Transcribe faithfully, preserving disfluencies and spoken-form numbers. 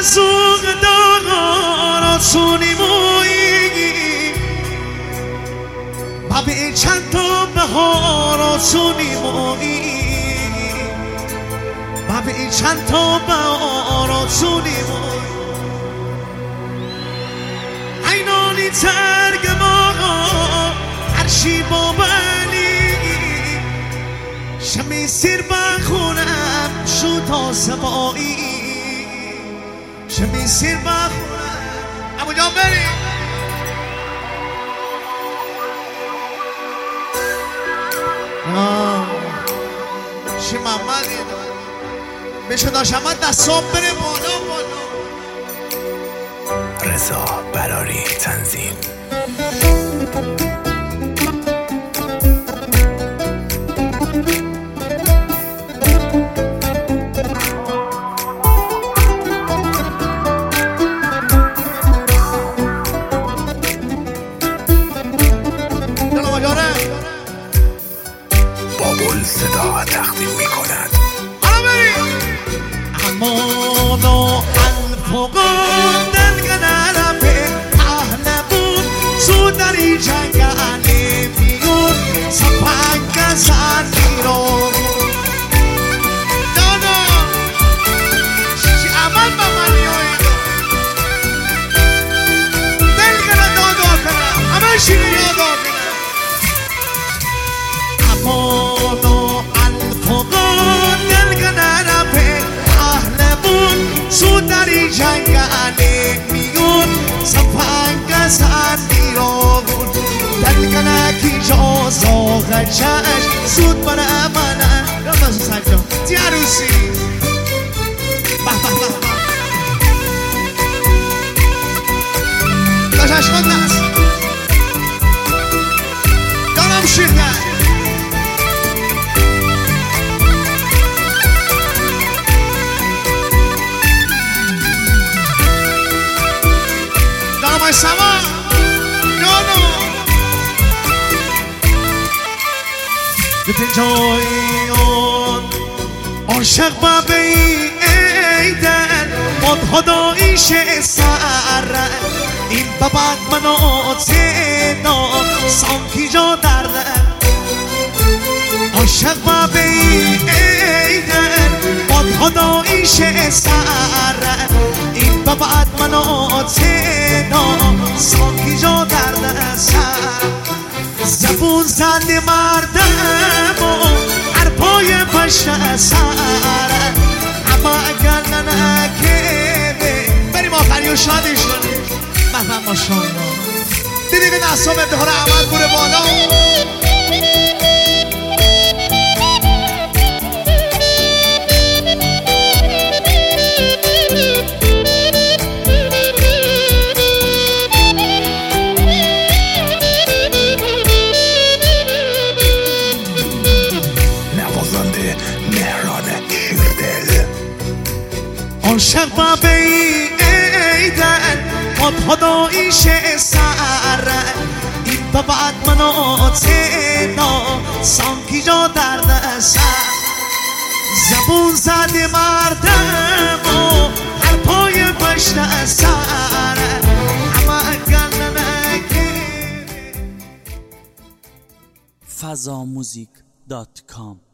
سوق دارا سونی مویی بابی چند تا بهارا سونی مویی بابی چند تا بهارا سونی مویی اینانی ترگ ما عرشی بابلی شمی سیر بخونم شو تا سبایی شمی سیر بخونم ابو جان بری شی محمدی بشه داشتم دستاب بره بالا بالا رضا براری تنظیم بابل صدا تقدیم می کند امانو الفقان دلگنرم به اهل بود سودری جنگلی میون سپنگ زنی رو دانا چی عمل با من یوی دلگنه دادا کنم همه شیری یادا کنم امانو الفقان دلگنرم به سودری جنگلی میون سپنگ زنی رو بود دلگنکی جا زاغ چشم سود برای منه رمز سنجا تی عروسی به به به به داشت خود نست دانم شیرگن دانم های سما نونو به جای آن عاشق بابی ایدن مد خدایش سر این بابت منو زینا سانکی جا دردن عاشق بابی ایدن مد خدایش سر این بابت منو زینا سانکی جا دردن سر زبون زنی مردم و هر پای پشت سر اما اگر ننکه بریم آخری و شادیش کنیم محمد ماشاءالله دیدی که نصاب امتحان عمل بوره بالا عاشق بابی ایدن مد خدایش سر این بابت منو زینا سانکی جا درد سر زبون زدی مردم و هر پای پشت سر اما اگر ننگه فضاموزیک دات کام